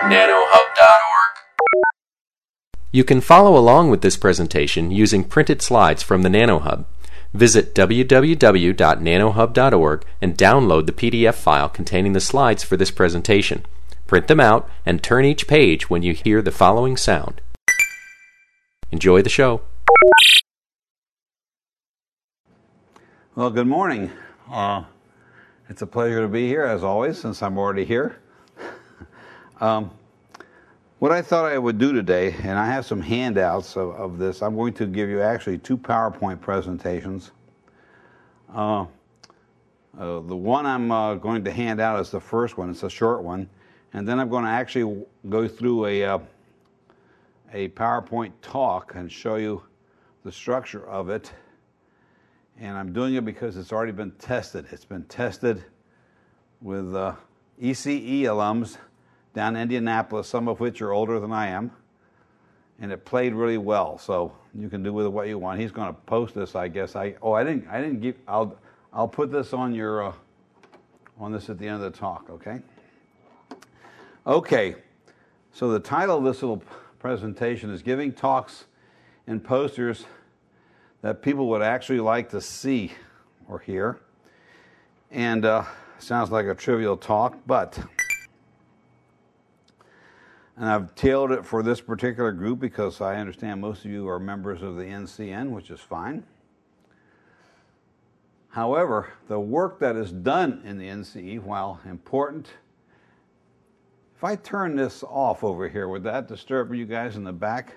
nanohub.org. You can follow along with this presentation using printed slides from the NanoHub. Visit www.nanohub.org and download the PDF file containing the slides for this presentation. Print them out and turn each page when you hear the following sound. Enjoy the show. Well, good morning. It's a pleasure to be here, as always, since I'm already here. What I thought I would do today, and I have some handouts of this, I'm going to give you actually two PowerPoint presentations. The one I'm going to hand out is the first one. It's a short one. And then I'm going to actually go through a PowerPoint talk and show you the structure of it. And I'm doing it because it's already been tested. It's been tested with ECE alums down in Indianapolis, some of which are older than I am. And it played really well, so you can do with it what you want. He's going to post this, I guess. I didn't give. I'll put this on your on this at the end of the talk, okay? Okay. So the title of this little presentation is Giving Talks and Posters that People Would Actually Like to See or Hear. And sounds like a trivial talk, but and I've tailored it for this particular group because I understand most of you are members of the NCN, which is fine. However, the work that is done in the NCE, while important, if I turn this off over here, would that disturb you guys in the back?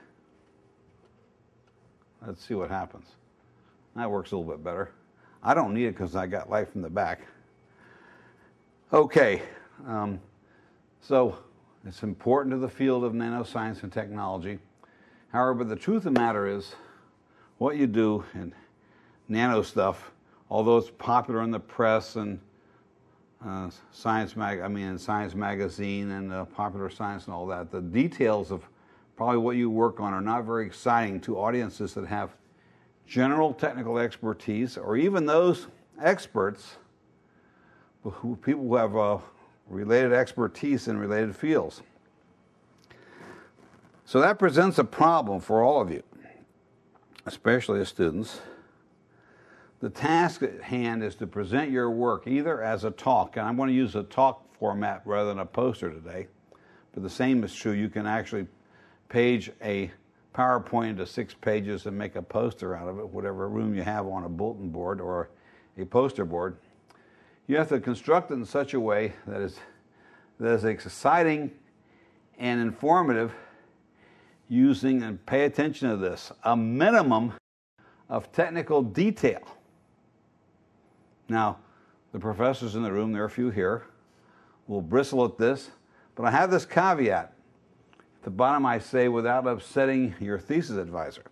Let's see what happens. That works a little bit better. I don't need it because I got light from the back. Okay, so it's important to the field of nanoscience and technology. However, the truth of the matter is, what you do in nano stuff, although it's popular in the press and Science Magazine and Popular Science and all that, the details of probably what you work on are not very exciting to audiences that have general technical expertise, or even those experts, people who have related expertise in related fields. So that presents a problem for all of you, especially as students. The task at hand is to present your work either as a talk, and I'm going to use a talk format rather than a poster today, but the same is true. You can actually page a PowerPoint into 6 pages and make a poster out of it, whatever room you have on a bulletin board or a poster board. You have to construct it in such a way that is exciting and informative, using, and pay attention to this, a minimum of technical detail. Now, the professors in the room, there are a few here, will bristle at this, but I have this caveat. At the bottom I say, without upsetting your thesis advisor.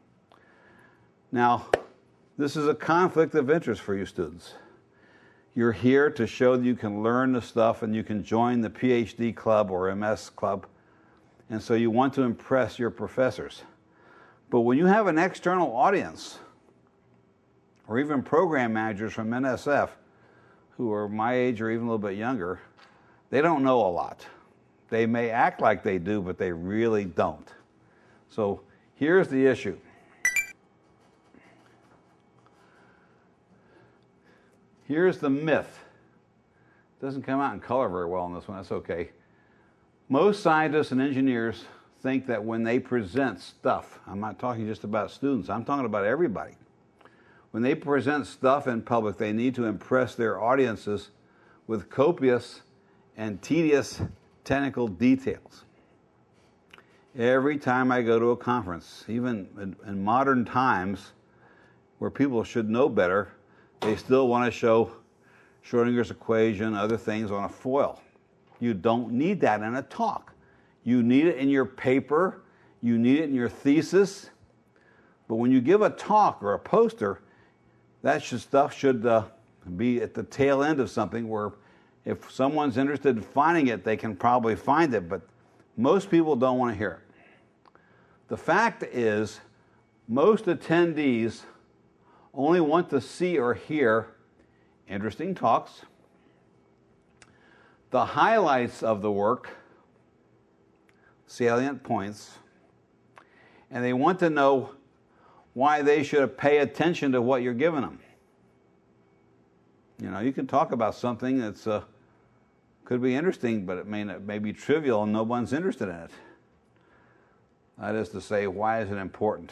Now, this is a conflict of interest for you students. You're here to show that you can learn the stuff and you can join the PhD club or MS club, and so you want to impress your professors. But when you have an external audience, or even program managers from NSF, who are my age or even a little bit younger, they don't know a lot. They may act like they do, but they really don't. So here's the issue. Here's the myth. It doesn't come out in color very well in this one. That's okay. Most scientists and engineers think that when they present stuff, I'm not talking just about students, I'm talking about everybody. When they present stuff in public, they need to impress their audiences with copious and tedious technical details. Every time I go to a conference, even in modern times where people should know better, they still want to show Schrodinger's equation, other things on a foil. You don't need that in a talk. You need it in your paper, you need it in your thesis, but when you give a talk or a poster, that stuff should be at the tail end of something where if someone's interested in finding it, they can probably find it, but most people don't want to hear it. The fact is, most attendees only want to see or hear interesting talks, the highlights of the work, salient points, and they want to know why they should pay attention to what you're giving them. You know, you can talk about something that's could be interesting, but it may be trivial and no one's interested in it. That is to say, why is it important?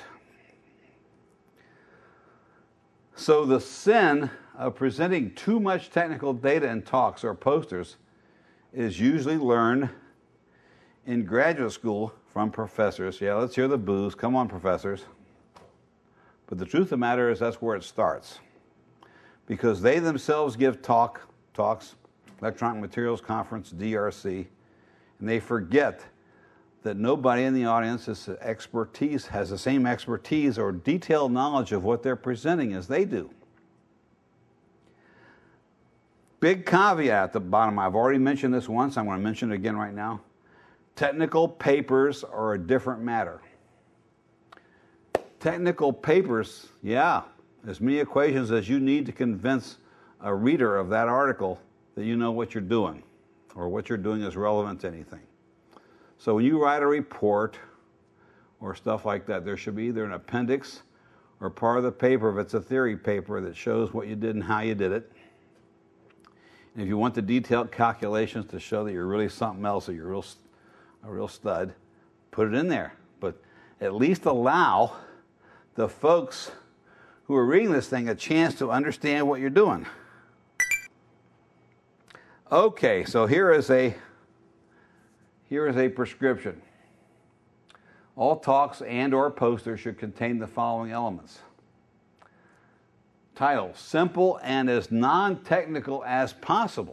So the sin of presenting too much technical data in talks or posters is usually learned in graduate school from professors. Yeah, let's hear the boos. Come on, professors. But the truth of the matter is that's where it starts. Because they themselves give talks, Electronic Materials Conference, DRC, and they forget that nobody in the audience has the same expertise or detailed knowledge of what they're presenting as they do. Big caveat at the bottom. I've already mentioned this once. I'm going to mention it again right now. Technical papers are a different matter. Technical papers, yeah, as many equations as you need to convince a reader of that article that you know what you're doing, or what you're doing is relevant to anything. So when you write a report or stuff like that, there should be either an appendix or part of the paper, if it's a theory paper, that shows what you did and how you did it. And if you want the detailed calculations to show that you're really something else, that you're a real stud, put it in there. But at least allow the folks who are reading this thing a chance to understand what you're doing. Okay, so here is a prescription. All talks and or posters should contain the following elements. Title, simple and as non-technical as possible.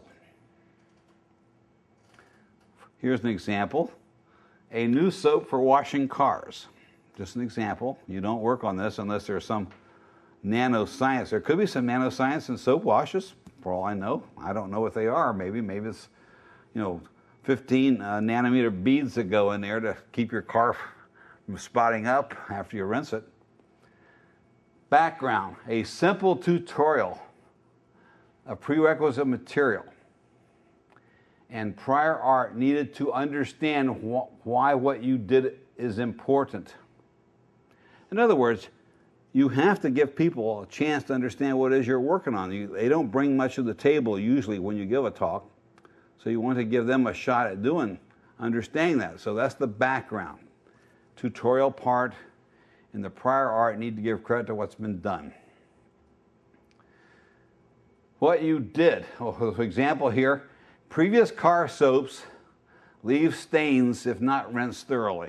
Here's an example. A new soap for washing cars. Just an example. You don't work on this unless there's some nanoscience. There could be some nanoscience in soap washes, for all I know. I don't know what they are. Maybe it's, 15 nanometer beads that go in there to keep your car from spotting up after you rinse it. Background, a simple tutorial, a prerequisite material, and prior art needed to understand why what you did is important. In other words, you have to give people a chance to understand what it is you're working on. They don't bring much to the table usually when you give a talk. So you want to give them a shot at understanding that. So that's the background. Tutorial part and the prior art need to give credit to what's been done. What you did. For example here, previous car soaps leave stains if not rinsed thoroughly.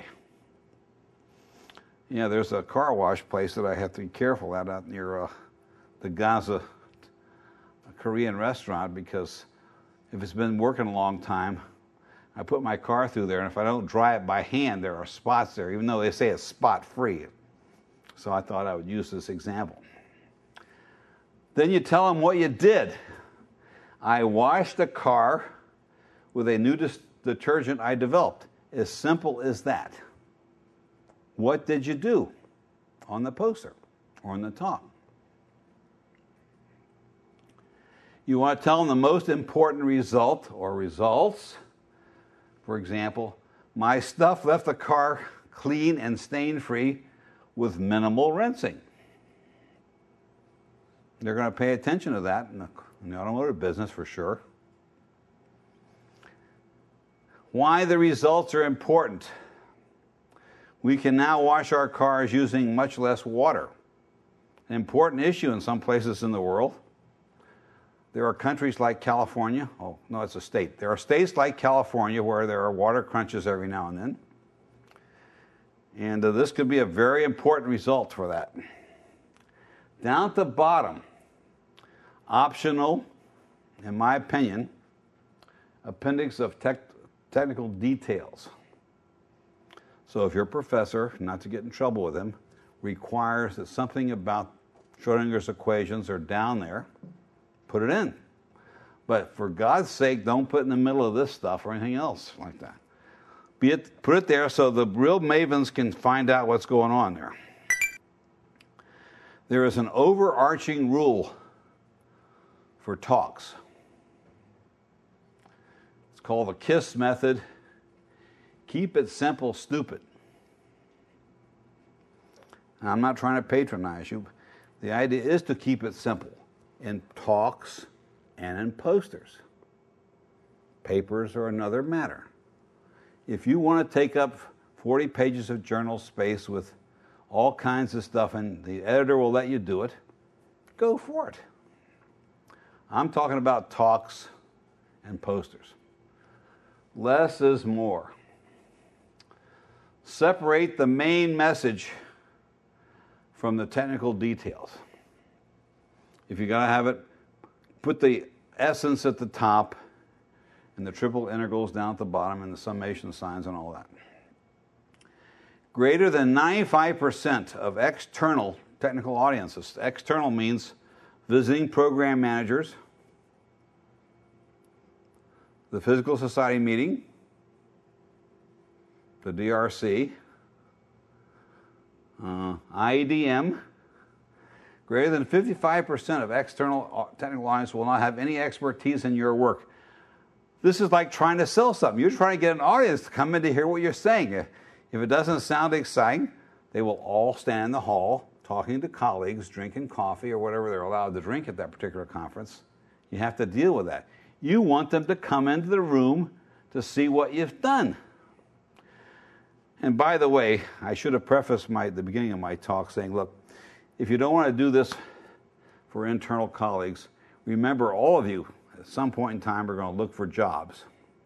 There's a car wash place that I have to be careful at out near the Gaza Korean restaurant, because if it's been working a long time, I put my car through there, and if I don't dry it by hand, there are spots there, even though they say it's spot-free. So I thought I would use this example. Then you tell them what you did. I washed the car with a new detergent I developed. As simple as that. What did you do on the poster or on the talk? You want to tell them the most important result or results. For example, my stuff left the car clean and stain-free with minimal rinsing. They're going to pay attention to that in the automotive business for sure. Why the results are important. We can now wash our cars using much less water. An important issue in some places in the world. There are countries like California. Oh, no, it's a state. There are states like California where there are water crunches every now and then. And this could be a very important result for that. Down at the bottom, optional, in my opinion, appendix of technical details. So if your professor, not to get in trouble with him, requires that something about Schrodinger's equations are down there, put it in. But for God's sake, don't put in the middle of this stuff or anything else like that. Put it there so the real mavens can find out what's going on there. There is an overarching rule for talks. It's called the KISS method. Keep it simple, stupid. Now, I'm not trying to patronize you. The idea is to keep it simple in talks and in posters. Papers are another matter. If you want to take up 40 pages of journal space with all kinds of stuff and the editor will let you do it, go for it. I'm talking about talks and posters. Less is more. Separate the main message from the technical details. If you're going to have it, put the essence at the top and the triple integrals down at the bottom and the summation signs and all that. Greater than 95% of external technical audiences. External means visiting program managers, the Physical Society meeting, the DRC, IEDM. Greater than 55% of external technical audience will not have any expertise in your work. This is like trying to sell something. You're trying to get an audience to come in to hear what you're saying. If it doesn't sound exciting, they will all stand in the hall talking to colleagues, drinking coffee or whatever they're allowed to drink at that particular conference. You have to deal with that. You want them to come into the room to see what you've done. And by the way, I should have prefaced the beginning of my talk saying, look, if you don't want to do this for internal colleagues, remember all of you at some point in time are going to look for jobs.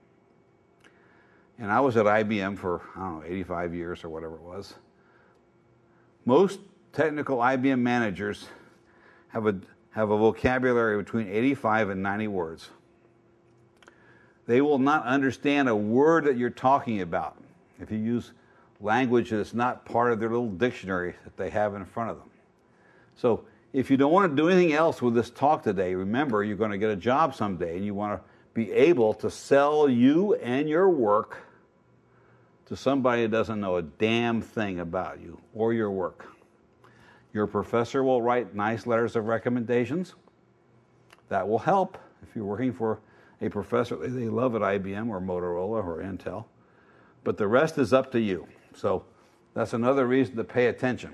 And I was at IBM for, 85 years or whatever it was. Most technical IBM managers have a vocabulary between 85 and 90 words. They will not understand a word that you're talking about if you use language that's not part of their little dictionary that they have in front of them. So if you don't want to do anything else with this talk today, remember you're going to get a job someday and you want to be able to sell you and your work to somebody that doesn't know a damn thing about you or your work. Your professor will write nice letters of recommendations. That will help if you're working for a professor they love at IBM or Motorola or Intel. But the rest is up to you. So that's another reason to pay attention.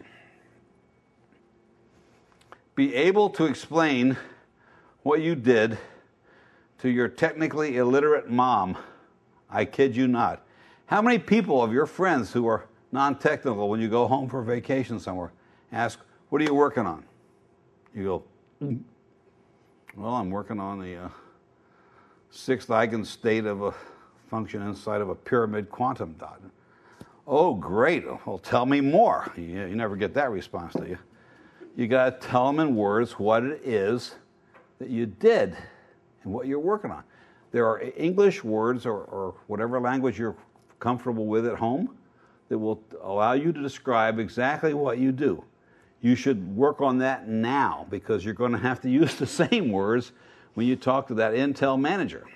Be able to explain what you did to your technically illiterate mom. I kid you not. How many people of your friends who are non-technical, when you go home for vacation somewhere, ask, what are you working on? You go, well, I'm working on the sixth eigenstate of a function inside of a pyramid quantum dot. Oh, great. Well, tell me more. You never get that response, do you? You got to tell them in words what it is that you did and what you're working on. There are English words or whatever language you're comfortable with at home that will allow you to describe exactly what you do. You should work on that now because you're going to have to use the same words when you talk to that Intel manager.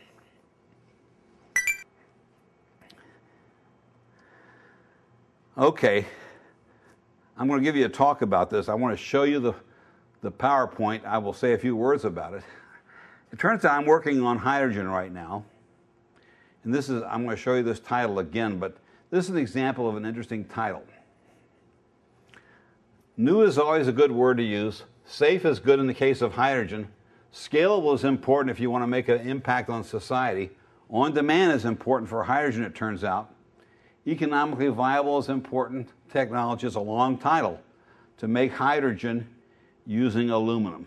Okay, I'm going to give you a talk about this. I want to show you the PowerPoint. I will say a few words about it. It turns out I'm working on hydrogen right now. And I'm going to show you this title again, but this is an example of an interesting title. New is always a good word to use. Safe is good in the case of hydrogen. Scalable is important if you want to make an impact on society. On demand is important for hydrogen, it turns out. Economically viable is important. Technology is a long title to make hydrogen using aluminum.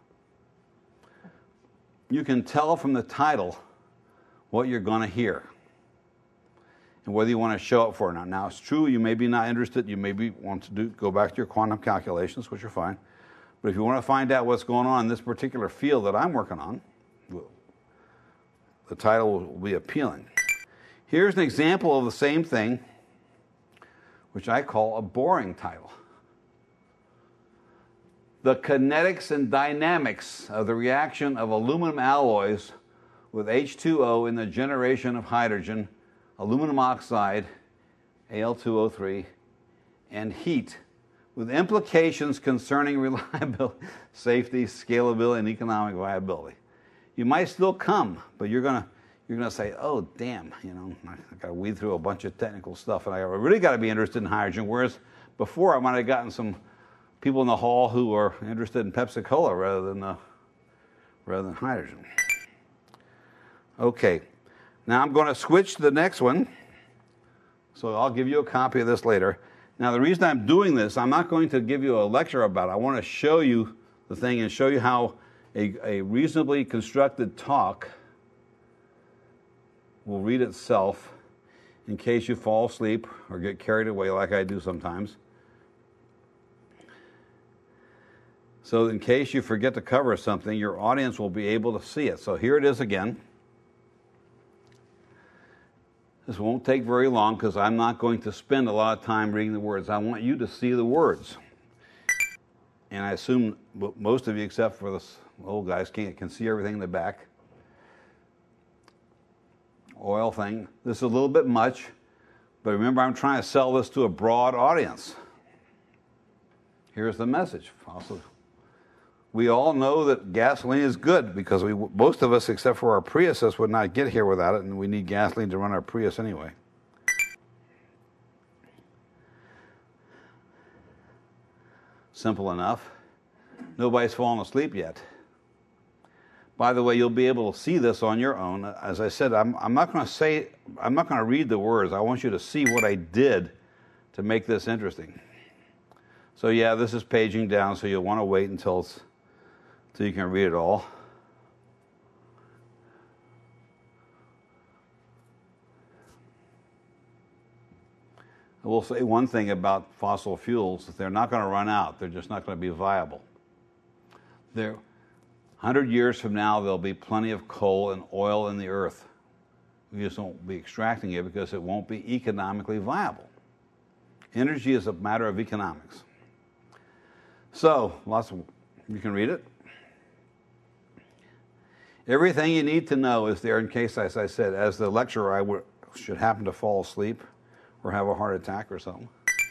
You can tell from the title what you're going to hear and whether you want to show up for it or not. Now, it's true, you may be not interested. You maybe want to go back to your quantum calculations, which are fine. But if you want to find out what's going on in this particular field that I'm working on, the title will be appealing. Here's an example of the same thing, which I call a boring title. The kinetics and dynamics of the reaction of aluminum alloys with H2O in the generation of hydrogen, aluminum oxide, Al2O3, and heat, with implications concerning reliability, safety, scalability, and economic viability. You might still come, but you're going you're going to say, oh, damn, I got to weed through a bunch of technical stuff, and I really got to be interested in hydrogen, whereas before I might have gotten some people in the hall who are interested in Pepsi-Cola rather than hydrogen. Okay, now I'm going to switch to the next one, so I'll give you a copy of this later. Now, the reason I'm doing this, I'm not going to give you a lecture about it. I want to show you the thing and show you how a reasonably constructed talk will read itself in case you fall asleep or get carried away like I do sometimes. So in case you forget to cover something, your audience will be able to see it. So here it is again. This won't take very long because I'm not going to spend a lot of time reading the words. I want you to see the words. And I assume most of you, except for the old guys, can see everything in the back. Oil thing. This is a little bit much, but remember, I'm trying to sell this to a broad audience. Here's the message. Also, we all know that gasoline is good because most of us, except for our Priuses, would not get here without it, and we need gasoline to run our Prius anyway. Simple enough. Nobody's fallen asleep yet. By the way, you'll be able to see this on your own. As I said, I'm not going to read the words. I want you to see what I did to make this interesting. So yeah, this is paging down, so you'll want to wait until you can read it all. I will say one thing about fossil fuels, that they're not going to run out. They're just not going to be viable. 100 years from now, there'll be plenty of coal and oil in the earth. We just won't be extracting it because it won't be economically viable. Energy is a matter of economics. So, you can read it. Everything you need to know is there in case, as I said, as the lecturer, I should happen to fall asleep or have a heart attack or something.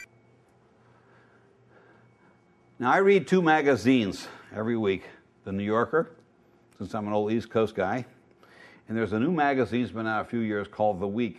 Now, I read 2 magazines every week. The New Yorker, since I'm an old East Coast guy, and there's a new magazine that's been out a few years called The Week.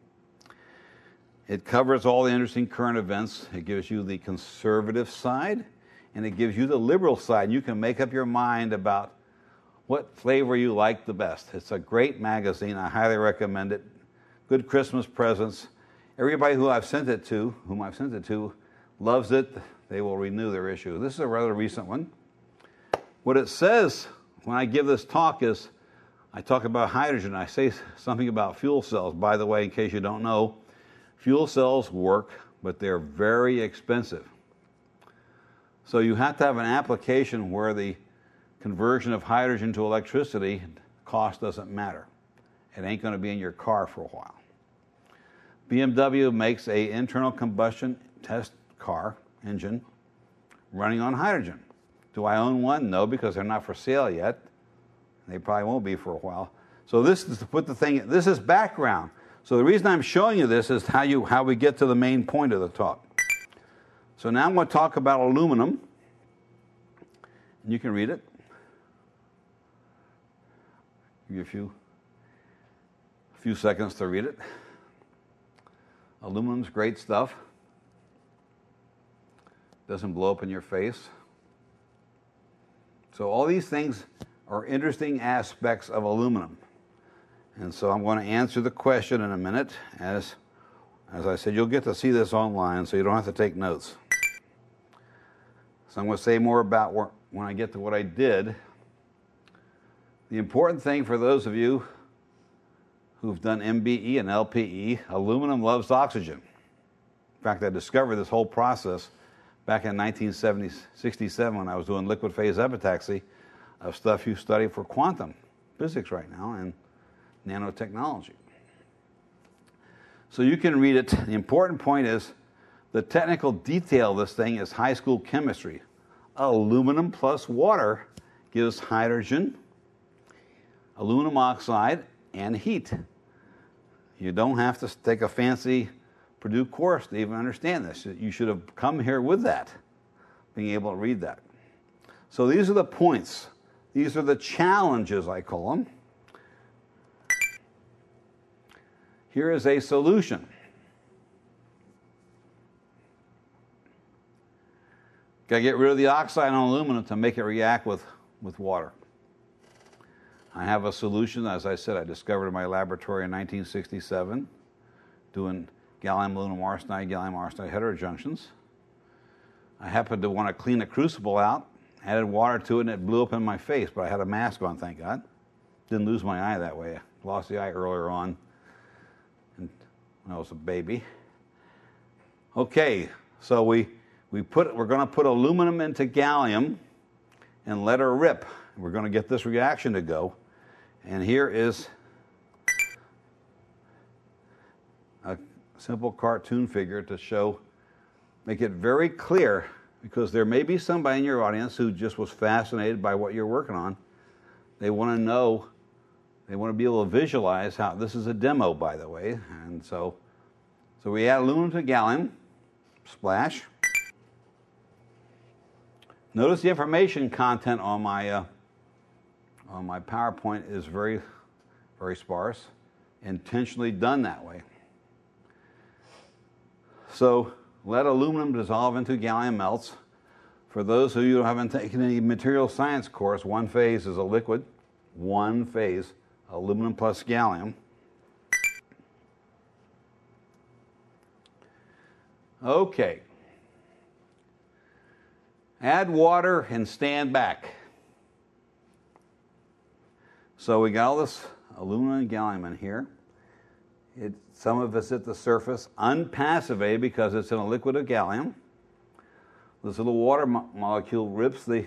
It covers all the interesting current events. It gives you the conservative side, and it gives you the liberal side. You can make up your mind about what flavor you like the best. It's a great magazine. I highly recommend it. Good Christmas presents. Everybody whom I've sent it to, loves it. They will renew their issue. This is a rather recent one. What it says when I give this talk is, I talk about hydrogen. I say something about fuel cells. By the way, in case you don't know, fuel cells work, but they're very expensive. So you have to have an application where the conversion of hydrogen to electricity, cost doesn't matter. It ain't going to be in your car for a while. BMW makes an internal combustion test car engine running on hydrogen. Do I own one? No, because they're not for sale yet. They probably won't be for a while. So this is to put the thing, this is background. So the reason I'm showing you this is how we get to the main point of the talk. So now I'm going to talk about aluminum. You can read it. Give you a few seconds to read it. Aluminum's great stuff. Doesn't blow up in your face. So all these things are interesting aspects of aluminum. And so I'm going to answer the question in a minute. As I said, you'll get to see this online, so you don't have to take notes. So I'm going to say more about when I get to what I did. The important thing for those of you who've done MBE and LPE, aluminum loves oxygen. In fact, I discovered this whole process back in 1967 when I was doing liquid phase epitaxy of stuff you study for quantum physics right now and nanotechnology. So you can read it. The important point is the technical detail of this thing is high school chemistry. Aluminum plus water gives hydrogen, aluminum oxide, and heat. You don't have to take a fancy Purdue course to even understand this. You should have come here with that, being able to read that. So these are the points. These are the challenges, I call them. Here is a solution. Got to get rid of the oxide on aluminum to make it react with water. I have a solution, as I said, I discovered in my laboratory in 1967, doing gallium aluminum arsenide, gallium arsenide heterojunctions. I happened to want to clean the crucible out, added water to it, and it blew up in my face, but I had a mask on, thank God. Didn't lose my eye that way. I lost the eye earlier on when I was a baby. Okay, so we're going to put aluminum into gallium and let her rip. We're going to get this reaction to go. And here is a simple cartoon figure to make it very clear, because there may be somebody in your audience who just was fascinated by what you're working on. They want to know, they want to be able to visualize how, this is a demo, by the way. And so we add aluminum to gallium, splash. Notice the information content on my PowerPoint is very, very sparse, intentionally done that way. So let aluminum dissolve into gallium melts. For those of you who haven't taken any material science course, one phase is a liquid, one phase, aluminum plus gallium. Okay. Add water and stand back. So we got all this aluminum and gallium in here. Some of it's at the surface, unpassivated because it's in a liquid of gallium. This little water molecule rips the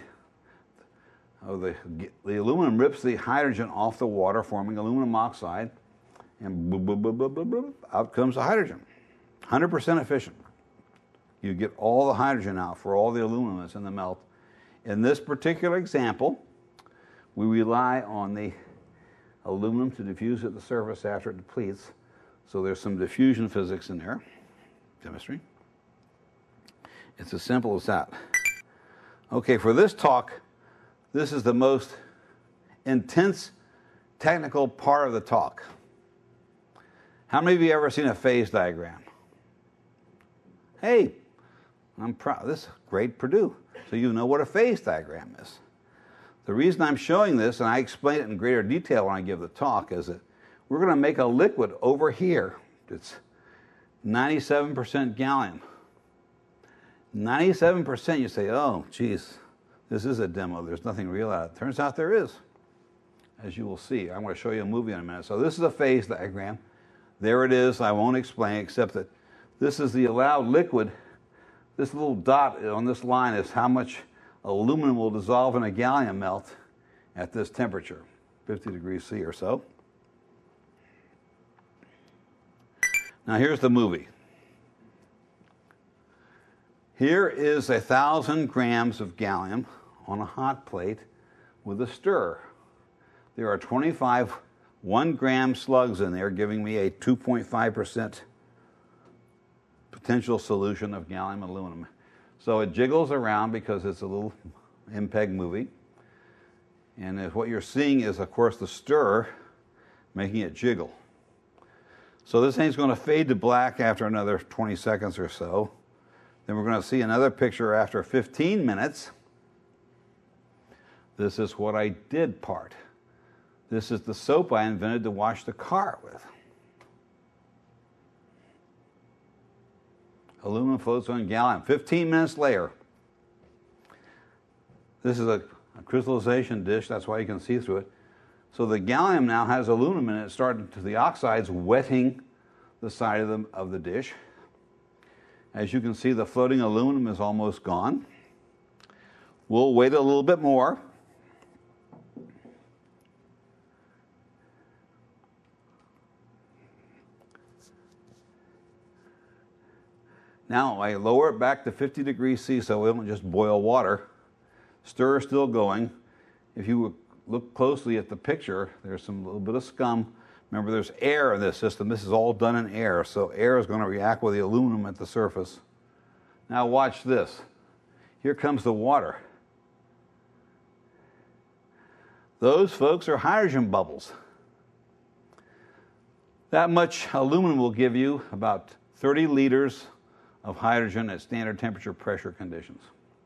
aluminum rips the hydrogen off the water, forming aluminum oxide, and boop, boop, boop, boop, boop, boop, out comes the hydrogen. 100% efficient. You get all the hydrogen out for all the aluminum that's in the melt. In this particular example, we rely on the aluminum to diffuse at the surface after it depletes. So there's some diffusion physics in there, chemistry. It's as simple as that. Okay, for this talk, this is the most intense technical part of the talk. How many of you ever seen a phase diagram? Hey, I'm proud. This is great, Purdue. So you know what a phase diagram is. The reason I'm showing this, and I explain it in greater detail when I give the talk, is that we're going to make a liquid over here. It's 97% gallium. 97%, you say, oh, geez, this is a demo. There's nothing real out of it. Turns out there is, as you will see. I'm going to show you a movie in a minute. So this is a phase diagram. There it is. I won't explain, except that this is the allowed liquid. This little dot on this line is how much aluminum will dissolve in a gallium melt at this temperature, 50 degrees C or so. Now here's the movie. Here is 1,000 grams of gallium on a hot plate with a stirrer. There are 25 1-gram slugs in there, giving me a 2.5% potential solution of gallium aluminum. So it jiggles around because it's a little MPEG movie. And what you're seeing is, of course, the stirrer making it jiggle. So this thing's going to fade to black after another 20 seconds or so. Then we're going to see another picture after 15 minutes. This is what I did part. This is the soap I invented to wash the car with. Aluminum floats on gallium. 15 minutes later. This is a crystallization dish, that's why you can see through it. So the gallium now has aluminum in it, starting to the oxides wetting the side of the dish. As you can see, the floating aluminum is almost gone. We'll wait a little bit more. Now I lower it back to 50 degrees C so it won't just boil water. Stir is still going. If you look closely at the picture, there's some little bit of scum. Remember, there's air in this system. This is all done in air, so air is going to react with the aluminum at the surface. Now watch this. Here comes the water. Those, folks, are hydrogen bubbles. That much aluminum will give you about 30 liters of hydrogen at standard temperature pressure conditions.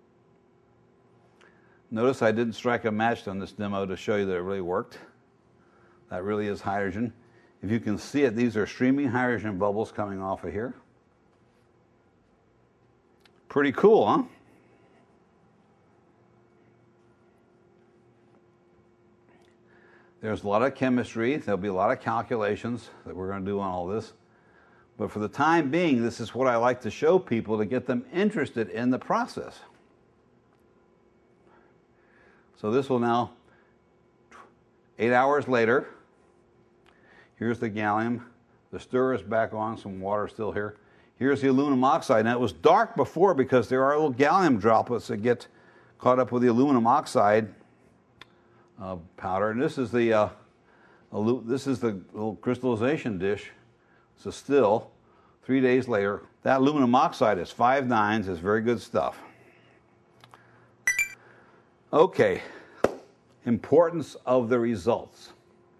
Notice I didn't strike a match on this demo to show you that it really worked. That really is hydrogen. If you can see it, these are streaming hydrogen bubbles coming off of here. Pretty cool, huh? There's a lot of chemistry. There'll be a lot of calculations that we're going to do on all this. But for the time being, this is what I like to show people to get them interested in the process. So this will now, 8 hours later, here's the gallium. The stir is back on, some water still here. Here's the aluminum oxide. Now it was dark before because there are little gallium droplets that get caught up with the aluminum oxide powder. And this is the little crystallization dish. So still, 3 days later, that aluminum oxide is 5 nines. It's very good stuff. Okay, importance of the results.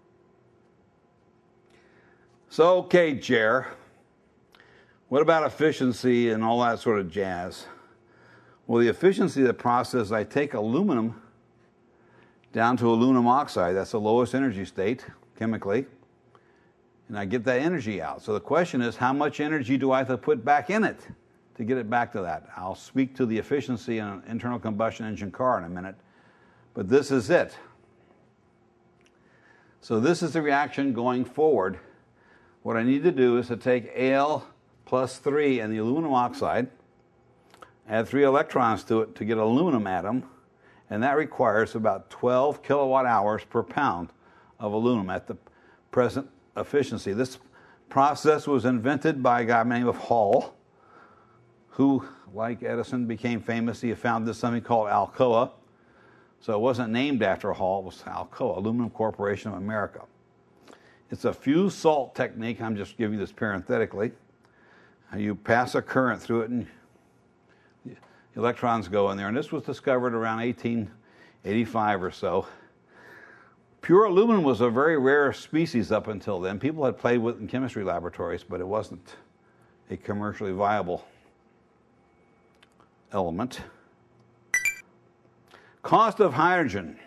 So, okay, Jer, what about efficiency and all that sort of jazz? Well, the efficiency of the process, I take aluminum down to aluminum oxide. That's the lowest energy state, chemically. And I get that energy out. So the question is, how much energy do I have to put back in it to get it back to that? I'll speak to the efficiency in an internal combustion engine car in a minute. But this is it. So this is the reaction going forward. What I need to do is to take Al plus 3 and the aluminum oxide, add 3 electrons to it to get an aluminum atom, and that requires about 12 kilowatt hours per pound of aluminum at the present efficiency. This process was invented by a guy named Hall, who, like Edison, became famous. He founded something called Alcoa. So it wasn't named after Hall, it was Alcoa, Aluminum Corporation of America. It's a fused salt technique. I'm just giving you this parenthetically. You pass a current through it and the electrons go in there. And this was discovered around 1885 or so. Pure aluminum was a very rare species up until then. People had played with it in chemistry laboratories, but it wasn't a commercially viable element. Cost of hydrogen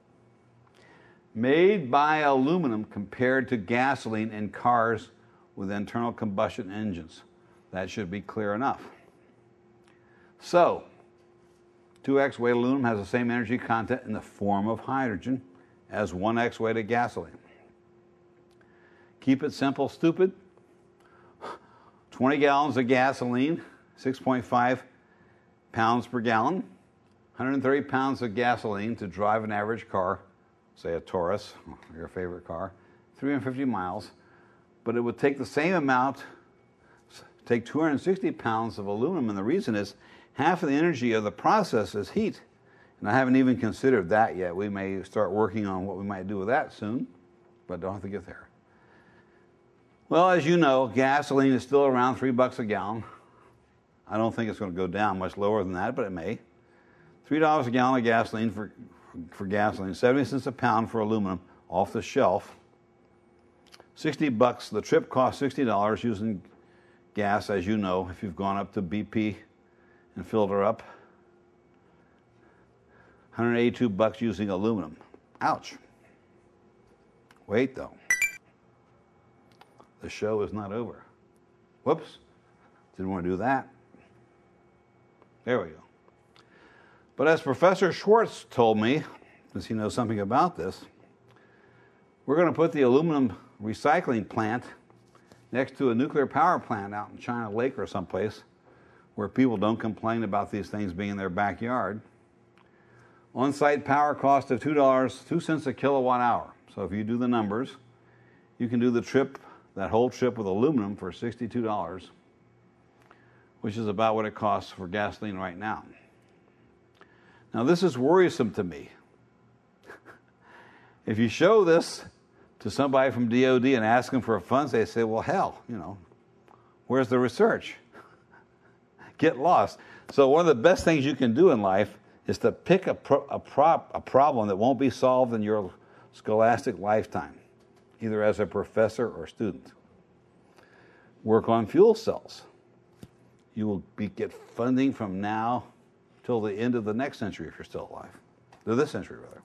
made by aluminum compared to gasoline in cars with internal combustion engines. That should be clear enough. So, 2x weight aluminum has the same energy content in the form of hydrogen as 1x weight of gasoline. Keep it simple, stupid. 20 gallons of gasoline, 6.5 pounds per gallon. 130 pounds of gasoline to drive an average car, say a Taurus, your favorite car, 350 miles. But it would take the same amount, take 260 pounds of aluminum, and the reason is half of the energy of the process is heat. And I haven't even considered that yet. We may start working on what we might do with that soon, but don't have to get there. Well, as you know, gasoline is still around $3 a gallon. I don't think it's going to go down much lower than that, but it may. $3 a gallon of gasoline for gasoline, 70 cents a pound for aluminum off the shelf. $60, the trip costs $60 using gas, as you know, if you've gone up to BP and filled her up. $182 using aluminum. Ouch. Wait, though. The show is not over. Whoops. Didn't want to do that. There we go. But as Professor Schwartz told me, since he knows something about this, we're going to put the aluminum recycling plant next to a nuclear power plant out in China Lake or someplace where people don't complain about these things being in their backyard. On-site power cost of $2 cents a kilowatt hour. So if you do the numbers, you can do the trip, that whole trip with aluminum for $62, which is about what it costs for gasoline right now. Now, this is worrisome to me. If you show this to somebody from DOD and ask them for funds, they say, well, hell, where's the research? Get lost. So one of the best things you can do in life is to pick a problem that won't be solved in your scholastic lifetime, either as a professor or student. work on fuel cells. You will get funding from now till the end of the next century if you're still alive. To this century, rather.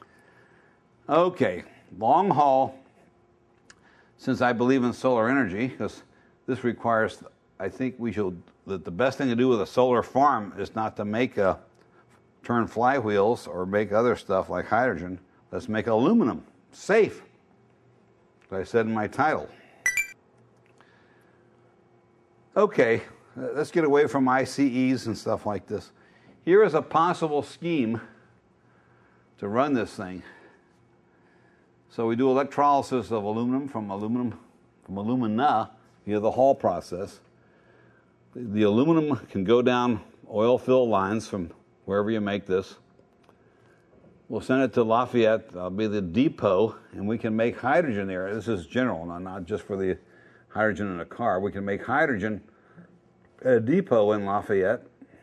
Okay, long haul, since I believe in solar energy, because this requires, I think that the best thing to do with a solar farm is not to turn flywheels or make other stuff like hydrogen. Let's make aluminum safe, as I said in my title. Okay, let's get away from ICEs and stuff like this. Here is a possible scheme to run this thing. So we do electrolysis of aluminum from alumina via the Hall process. The aluminum can go down oil-filled lines from wherever you make this. We'll send it to Lafayette. That'll be the depot, and we can make hydrogen there. This is general, not just for the hydrogen in a car. We can make hydrogen at a depot in Lafayette,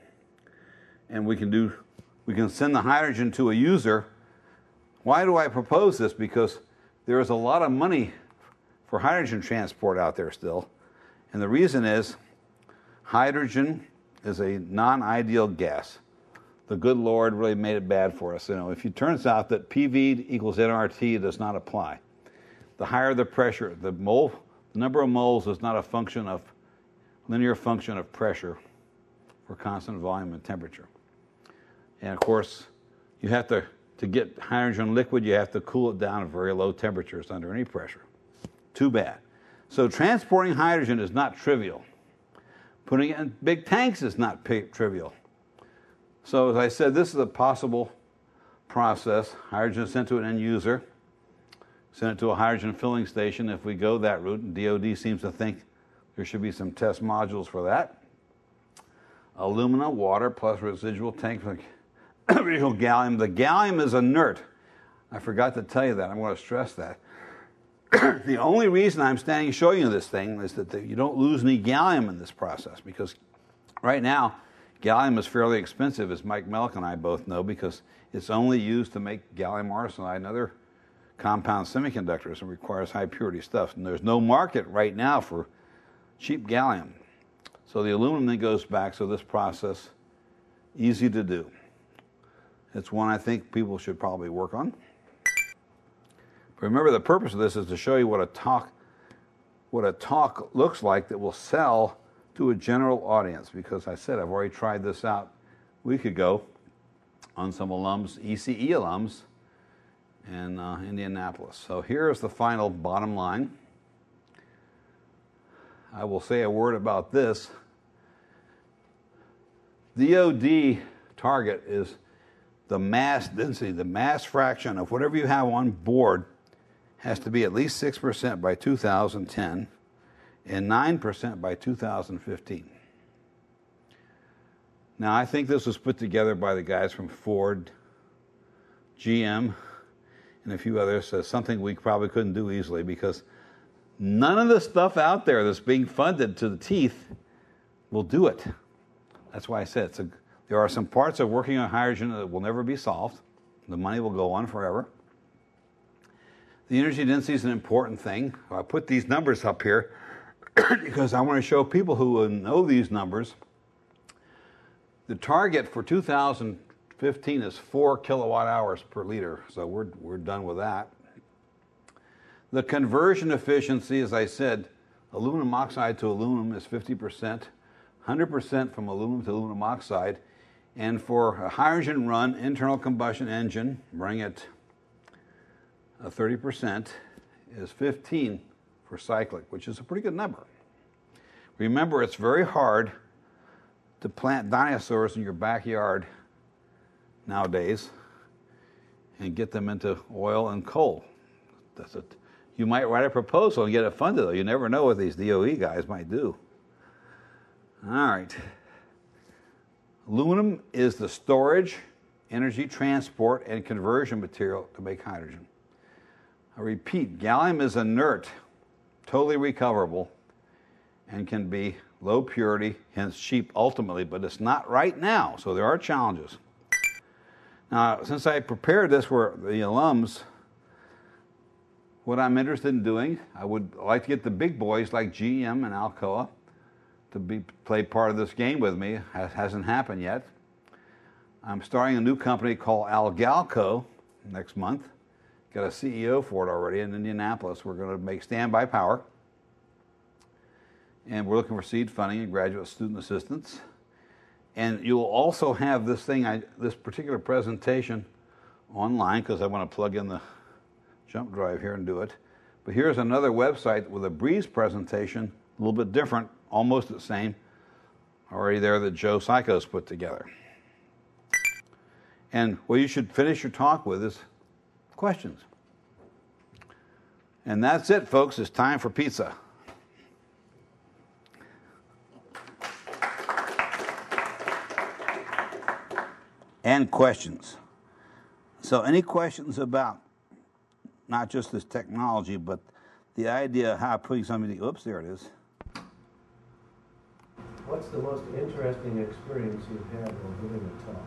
and we can send the hydrogen to a user. Why do I propose this? Because there is a lot of money for hydrogen transport out there still, and the reason is hydrogen is a non-ideal gas. The good Lord really made it bad for us. If it turns out that PV equals nRT does not apply. The higher the pressure, the number of moles is not a linear function of pressure for constant volume and temperature. And of course, you have to get hydrogen liquid, you have to cool it down at very low temperatures under any pressure. Too bad. So transporting hydrogen is not trivial. Putting it in big tanks is not trivial. So as I said, this is a possible process. Hydrogen is sent to an end user, send it to a hydrogen filling station if we go that route, and DOD seems to think there should be some test modules for that. Alumina, water, plus residual tank for residual gallium. The gallium is inert. I forgot to tell you that. I'm going to stress that. The only reason I'm standing showing you this thing is that you don't lose any gallium in this process, because right now, gallium is fairly expensive, as Mike Mellick and I both know, because it's only used to make gallium arsenide and other compound semiconductors and requires high purity stuff. And there's no market right now for cheap gallium. So the aluminum then goes back, so this process, easy to do. It's one I think people should probably work on. But remember, the purpose of this is to show you what a talk looks like that will sell to a general audience, because I said I've already tried this out a week ago on some alums, ECE alums in Indianapolis. So here's the final bottom line. I will say a word about this. DOD target is the mass density, the mass fraction of whatever you have on board has to be at least 6% by 2010 and 9% by 2015. Now, I think this was put together by the guys from Ford, GM, and a few others. So something we probably couldn't do easily, because none of the stuff out there that's being funded to the teeth will do it. That's why I said there are some parts of working on hydrogen that will never be solved. The money will go on forever. The energy density is an important thing. I put these numbers up here because I want to show people who know these numbers. The target for 2015 is 4 kilowatt hours per liter, so we're done with that. The conversion efficiency, as I said, aluminum oxide to aluminum is 50%, 100% from aluminum to aluminum oxide. And for a hydrogen run, internal combustion engine, bring it 30%, is 15 for cyclic, which is a pretty good number. Remember, it's very hard to plant dinosaurs in your backyard nowadays and get them into oil and coal. That's it. You might write a proposal and get it funded, though. You never know what these DOE guys might do. All right. Aluminum is the storage, energy transport, and conversion material to make hydrogen. I repeat, gallium is inert, totally recoverable, and can be low purity, hence cheap ultimately, but it's not right now, so there are challenges. Now, since I prepared this for the alums, what I'm interested in doing. I would like to get the big boys like GM and Alcoa to play part of this game with me. Hasn't happened yet. I'm starting a new company called Algalco next month. Got a CEO for it already in Indianapolis. We're going to make standby power. And we're looking for seed funding and graduate student assistance. And you'll also have this this particular presentation online, because I want to plug in the jump drive here and do it. But here's another website with a Breeze presentation, a little bit different, almost the same, already there, that Joe Psychos put together. And what you should finish your talk with is questions. And that's it, folks. It's time for pizza. And questions. So any questions about not just this technology, but the idea of how putting something, oops, there it is. What's the most interesting experience you've had while giving a talk?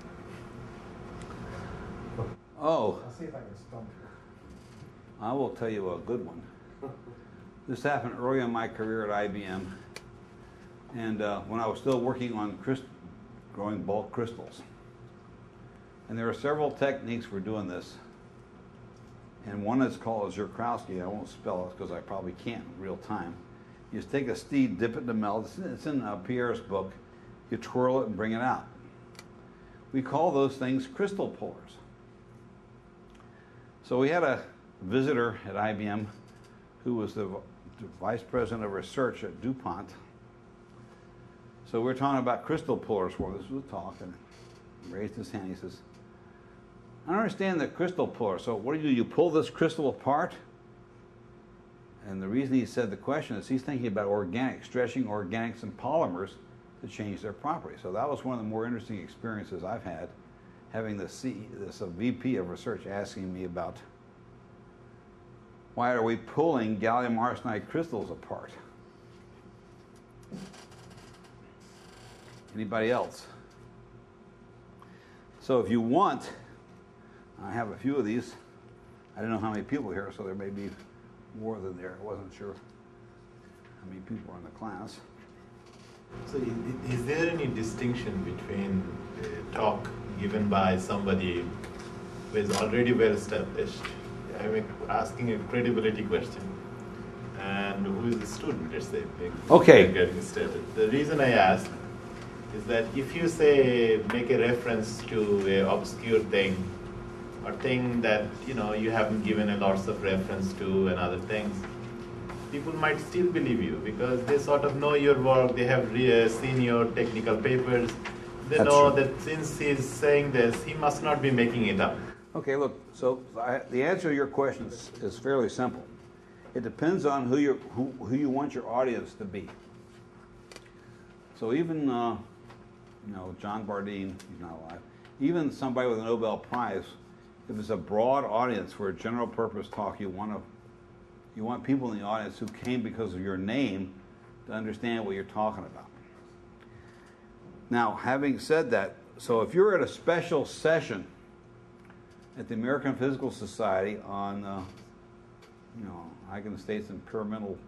Oh. I'll see if I can stump you. I will tell you a good one. This happened early in my career at IBM, and when I was still working on growing bulk crystals. And there are several techniques for doing this. And one is called Zurkowski. I won't spell it because I probably can't in real time. You just take a seed, dip it in the melt. It's in Pierre's book. You twirl it and bring it out. We call those things crystal pullers. So we had a visitor at IBM who was the vice president of research at DuPont. So we were talking about crystal pullers for this was a talk, and he raised his hand. He says, I don't understand the crystal puller. So what do? You pull this crystal apart? And the reason he said the question is he's thinking about stretching organics and polymers to change their properties. So that was one of the more interesting experiences I've had, having this VP of research asking me about why are we pulling gallium arsenide crystals apart? Anybody else? So if you want, I have a few of these. I don't know how many people here, so there may be more than there. I wasn't sure how many people are in the class. So is there any distinction between a talk given by somebody who is already well established, I'm asking a credibility question, and who is a student, let's say, okay, getting started? The reason I ask is that if you say, make a reference to an obscure thing, or thing that you haven't given a lots of reference to and other things, people might still believe you because they sort of know your work, they have seen your technical papers, they know that since he's saying this, he must not be making it up. Okay, look, so the answer to your question is fairly simple. It depends on who you want your audience to be. So even John Bardeen, he's not alive, even somebody with a Nobel Prize, if it's a broad audience for a general purpose talk, you want people in the audience who came because of your name to understand what you're talking about. Now, having said that, so if you're at a special session at the American Physical Society on, eigenstates and pyramidal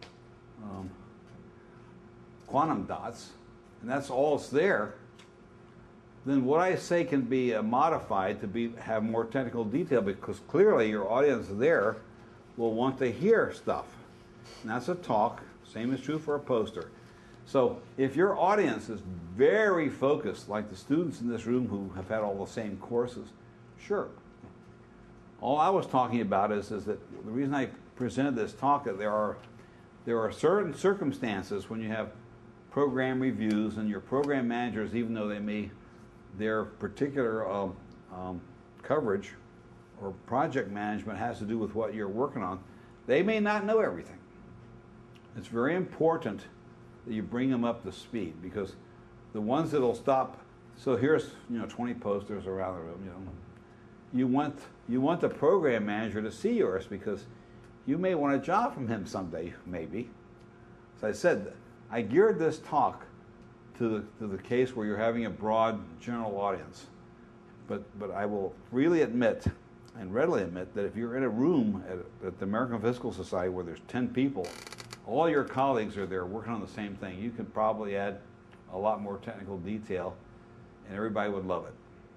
quantum dots, and that's all it's there, then what I say can be modified to have more technical detail, because clearly your audience there will want to hear stuff. And that's a talk. Same is true for a poster. So if your audience is very focused, like the students in this room who have had all the same courses, sure. All I was talking about is that the reason I presented this talk, that there are certain circumstances when you have program reviews and your program managers, even though their particular coverage or project management has to do with what you're working on, they may not know everything. It's very important that you bring them up to speed, because the ones that'll stop, so here's 20 posters around the room, you want the program manager to see yours, because you may want a job from him someday, maybe. So I said, I geared this talk to the case where you're having a broad general audience. But I will freely admit, and readily admit that if you're in a room at the American Physical Society where there's 10 people, all your colleagues are there working on the same thing. You could probably add a lot more technical detail, and everybody would love it.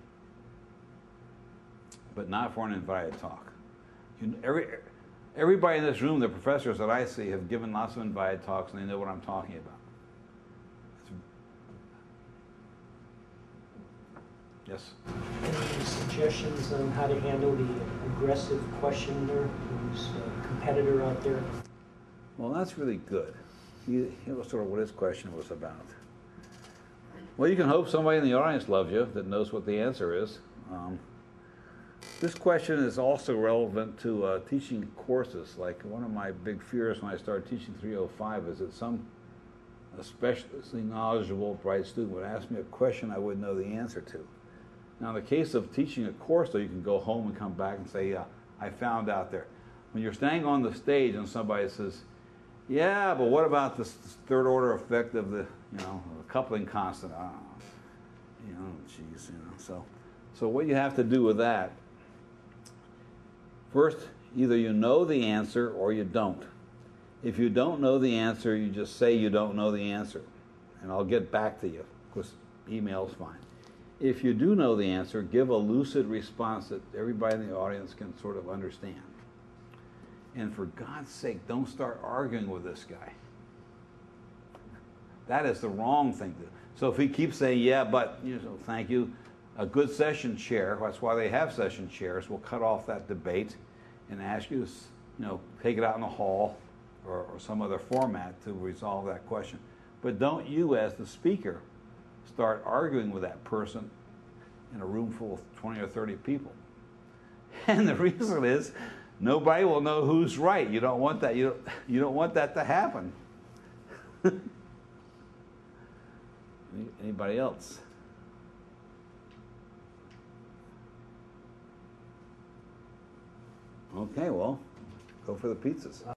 But not for an invited talk. Everybody in this room, the professors that I see, have given lots of invited talks, and they know what I'm talking about. Yes? Any suggestions on how to handle the aggressive questioner who's a competitor out there? Well, that's really good. He was sort of what his question was about. Well, you can hope somebody in the audience loves you that knows what the answer is. This question is also relevant to teaching courses. Like one of my big fears when I started teaching 305 is that some especially knowledgeable, bright student would ask me a question I wouldn't know the answer to. Now, in the case of teaching a course, though, you can go home and come back and say, yeah, I found out there. When you're standing on the stage and somebody says, yeah, but what about this third order effect of the, coupling constant? Geez. So what you have to do with that, first, either you know the answer or you don't. If you don't know the answer, you just say you don't know the answer, and I'll get back to you, because email's fine. If you do know the answer, give a lucid response that everybody in the audience can sort of understand. And for God's sake, don't start arguing with this guy. That is the wrong thing to do. So if he keeps saying, yeah, but, thank you, a good session chair, that's why they have session chairs, will cut off that debate and ask you to, take it out in the hall or some other format to resolve that question. But don't you, as the speaker, start arguing with that person in a room full of 20 or 30 people. And the reason is, nobody will know who's right. You don't want that. You don't want that to happen. Anybody else? Okay, well, go for the pizzas.